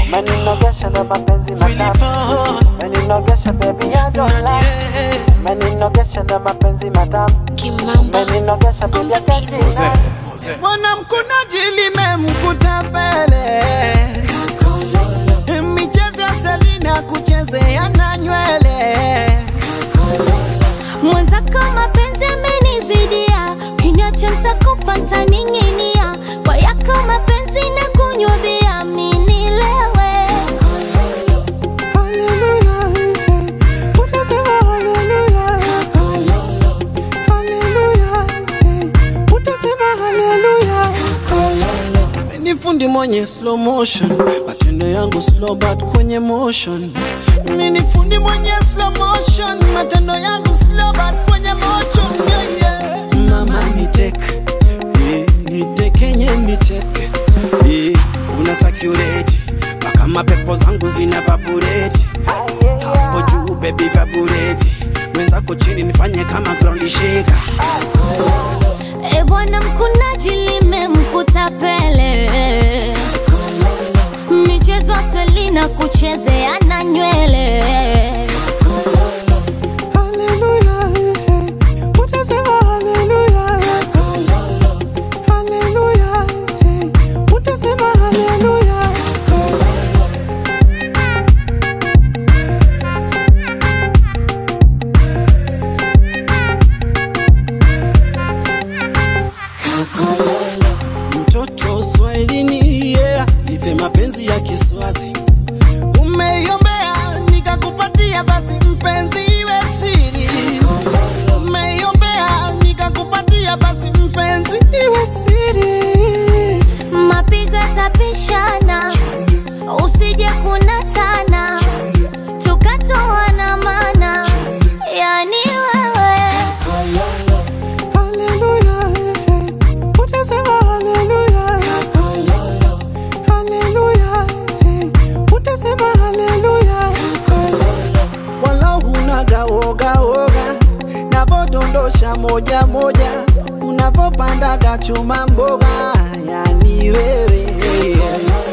Meninogesha ndo mapenzi matamu. Meninogesha baby I don't lie. Meninogesha ndo mapenzi matamu. Meninogesha baby I can't deny. Wana mkunaji limemkuta pele. Michezo ya Selina kuchezea na nywele. Mwenzako mapenzi amenizidia, kiniacha nitakufa nitaninginia. Kwa yako mapenzi na kunywa bia mimi nilewe. Hallelujah, utasema hallelujah. Hallelujah, utasema hallelujah. Nifundi mwenye slow motion, matendo yangu slow but kwenye motion. Mimi fundi mwenye slow motion, matendo yangu slow but kwenye motion. Yeah, yeah. Mama niteke, nitekenye niteke. Una sakurate, paka mapepo zangu zina vaporate. Hapo juu baby vaporate, mwenzako chini nifanye kama ground shaker. Bwana mkunaji limemkuta pele. Michezo ya Selina kuchezea na nywele. Hallelujah, utasema hallelujah. Hallelujah, utasema hallelujah. Mtoto Swahilini, yeah, nipe mapenzi ya Kiswazi. Umeiombea nikakupatia, basi mpenzi iwe siri. Umeiombea nikakupatia, basi mpenzi iwe siri. Mapigo yatapishana, usije kunatana, tukatoana maana, yani wewe. Hallelujah, utasema hallelujah. Hallelujah, utasema hallelujah. Wala hunaga woga woga, navodondosha moja moja, unavopandaga chuma mboga, yani wewe.